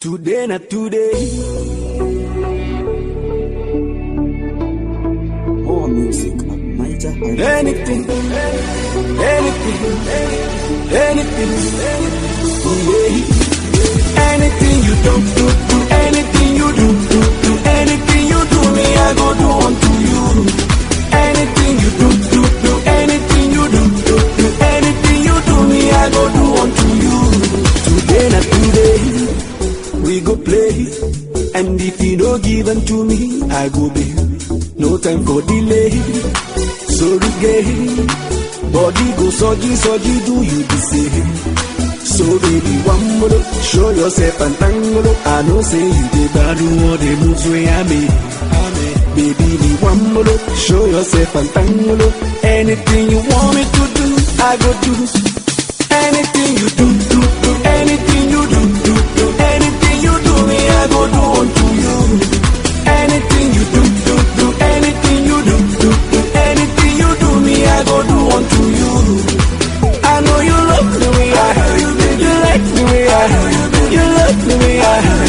Today not today. More music at Niger Island. Anything, yeah. Anything you don't do, anything you do, anything you do, me I go do unto you. Anything you do, anything you do, anything you do, me I go do unto you. Today not today, we go play, and if you don't give unto me, I go bail. No time for delay. So reggae, body go soji, do you the same? So baby, one more, show yourself and tango. I know say you the bad all the moves where I made. Baby, me one more, show yourself and tango. Anything you want me to do, I go do. Anything you do, anything you do, anything you do, me I go do unto you. Anything you do, anything you do, anything you do, me I go do unto you. I know you love the way I heard you, you like the way I heard you, you love the way I heard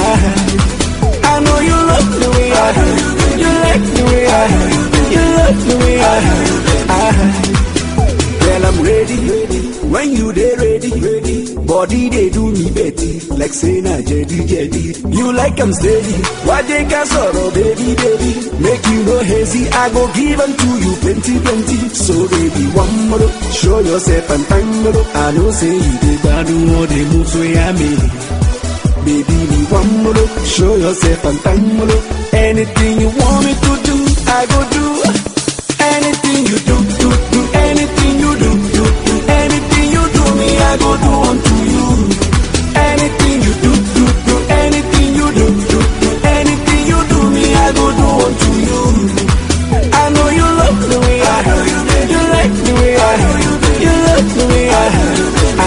I know you love the way I heard you, like the way I heard you love the way I heard Well, I'm ready, when you dey ready, body they do me betty, like say na jetty. You like I'm steady, why they can sorrow, baby. Make you no hazy, I go give unto you plenty. So baby, one more, show yourself and tango. I know say you dey bad all the moves where I made. Baby, me one more, show yourself and tango. Anything you want me to do, I go do. Anything you do, anything you do, anything you do, me I go do unto you. Anything you do, anything you do, anything you do, me I go do unto you. I know you love the way I heard you, you like the way I heard you love the way I heard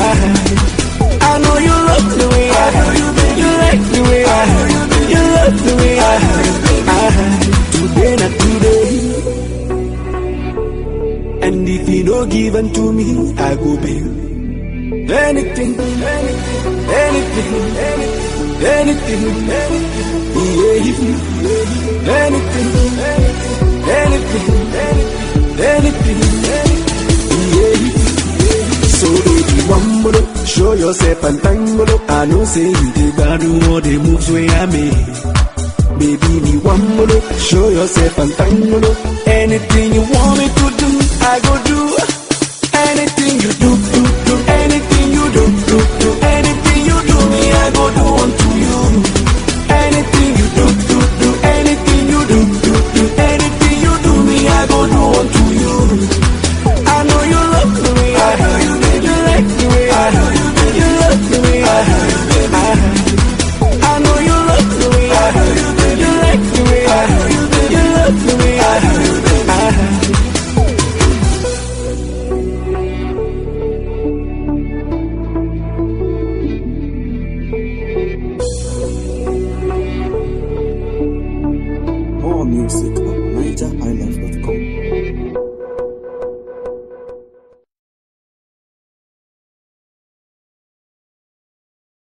I know you love the way I heard you like the way I heard you love the way I heard Today not today. And if you don't give unto me, I go bail. Anything, yeah. Anything, yeah. So baby, one more, show yourself and tango. I know say you the bad all the moves where I made. Baby, me one more, show yourself and tango. Anything you want me to do, I go do. Anything you do, anything you do, anything you do, me I go do unto you. Anything you do, anything you do, anything you do, me I go do unto you. I know you love the way I heard you, you like the way I heard you love the way I heard I know you love the way I heard you like the way I heard you love the way I heard More music at Niger Island.